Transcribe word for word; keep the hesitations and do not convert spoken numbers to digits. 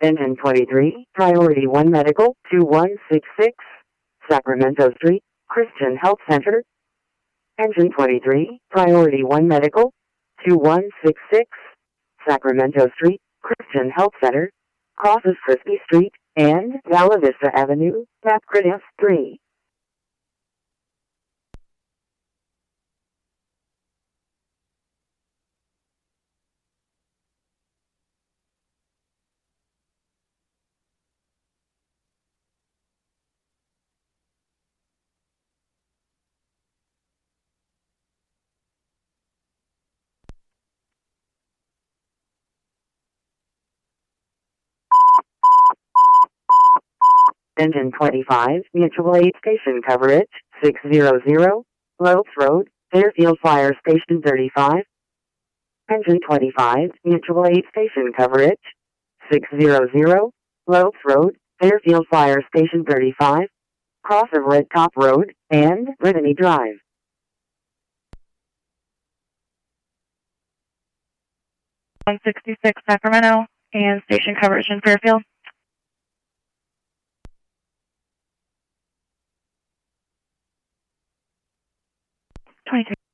Engine twenty-three, Priority one Medical, two one six six, Sacramento Street, Christian Health Center. Engine twenty-three, Priority one Medical, two one six six, Sacramento Street, Christian Health Center, crosses Frisbee Street and Bella Vista Avenue, Papcrit F three. Engine twenty-five, Mutual Aid Station coverage, six hundred, Lopes Road, Fairfield Fire Station thirty-five. Engine twenty-five, Mutual Aid Station coverage, six hundred, Lopes Road, Fairfield Fire Station thirty-five, cross of Red Top Road and Brittany Drive. one sixty-six Sacramento and station coverage in Fairfield. twenty-three.